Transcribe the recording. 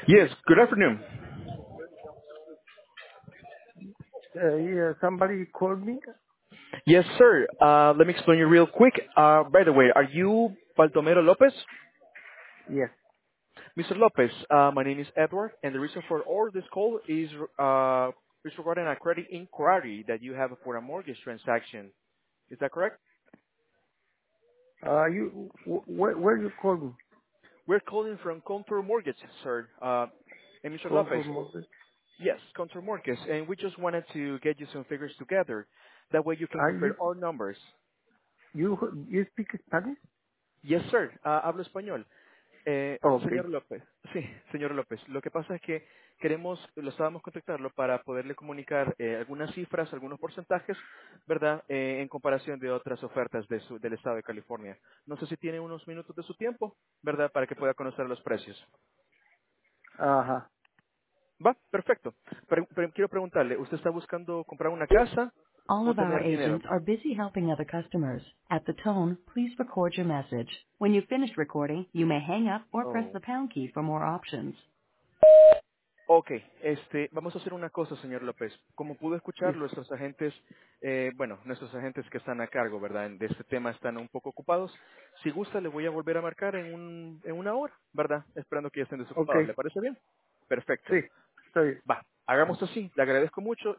Yes, good afternoon. Yeah, somebody called me. Yes, sir. Let me explain you real quick. By the way, are you Baldomero Lopez? Yes. Mr. Lopez, my name is Edward, and the reason for all this call is regarding a credit inquiry that you have for a mortgage transaction. Is that correct? Where you called me? We're calling from Contour Mortgage, sir. And Mr. Call Lopez, for mortgage. yes, Contour Mortgage, and we just wanted to get you some figures together. That way you can compare You, our numbers. you speak Spanish? Yes, sir. Hablo español. Okay. Señor López, sí, señor López, lo que pasa es que lo estábamos contactarlo para poderle comunicar algunas cifras, algunos porcentajes, ¿verdad? En comparación de otras ofertas del estado de California. No sé si tiene unos minutos de su tiempo, ¿verdad? Para que pueda conocer los precios. Ajá. Va, perfecto. Pero quiero preguntarle, ¿usted está buscando comprar una casa All o of our tener dinero? agents are busy helping other customers. At the tone, please record your message. When you've finished recording, you may hang up or press Oh. the pound key for more options. Ok, vamos a hacer una cosa, señor López. Como pudo escuchar, Yes. nuestros agentes, nuestros agentes que están a cargo, ¿verdad? De este tema están un poco ocupados. Si gusta, le voy a volver a marcar en una hora, ¿verdad? Esperando que ya estén desocupados. Okay. ¿Le parece bien? Sí. Perfecto. Estoy. Va, hagamos así. Le agradezco mucho